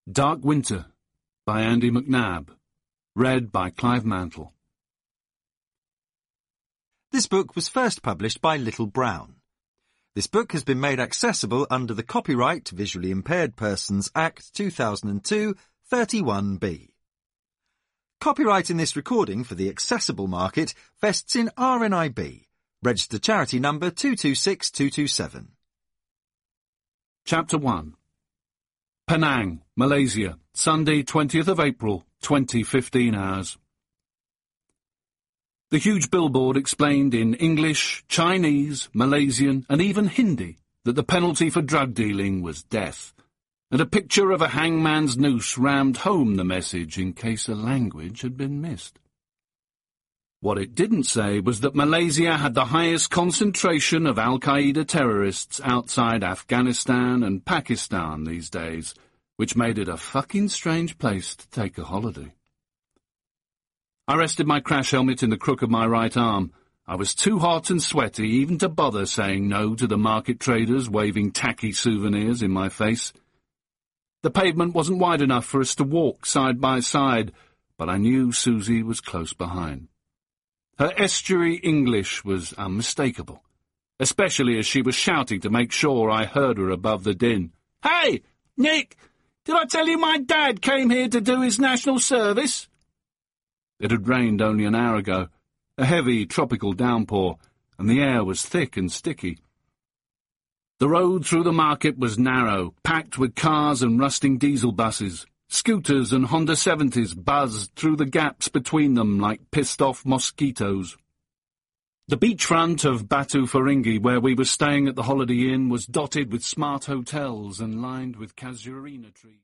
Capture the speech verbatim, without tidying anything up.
Dark Winter by Andy McNab. Read by Clive Mantle. This book was first published by Little Brown. This book has been made accessible under the Copyright Visually Impaired Persons Act two thousand two, thirty-one B. Copyright in this recording for the accessible market vests in R N I B, registered charity number two two six two two seven. Chapter one. Penang, Malaysia, Sunday, twentieth of April, twenty fifteen hours. The huge billboard explained in English, Chinese, Malaysian, and even Hindi that the penalty for drug dealing was death, and a picture of a hangman's noose rammed home the message in case a language had been missed. What it didn't say was that Malaysia had the highest concentration of Al-Qaeda terrorists outside Afghanistan and Pakistan these days, which made it a fucking strange place to take a holiday. I rested my crash helmet in the crook of my right arm. I was too hot and sweaty even to bother saying no to the market traders waving tacky souvenirs in my face. The pavement wasn't wide enough for us to walk side by side, but I knew Susie was close behind. Her estuary English was unmistakable, especially as she was shouting to make sure I heard her above the din. "Hey, Nick, did I tell you my dad came here to do his national service?" It had rained only an hour ago, a heavy tropical downpour, and the air was thick and sticky. The road through the market was narrow, packed with cars and rusting diesel buses. Scooters and Honda seventies buzzed through the gaps between them like pissed-off mosquitoes. The beachfront of Batu Ferringhi, where we were staying at the Holiday Inn, was dotted with smart hotels and lined with casuarina trees.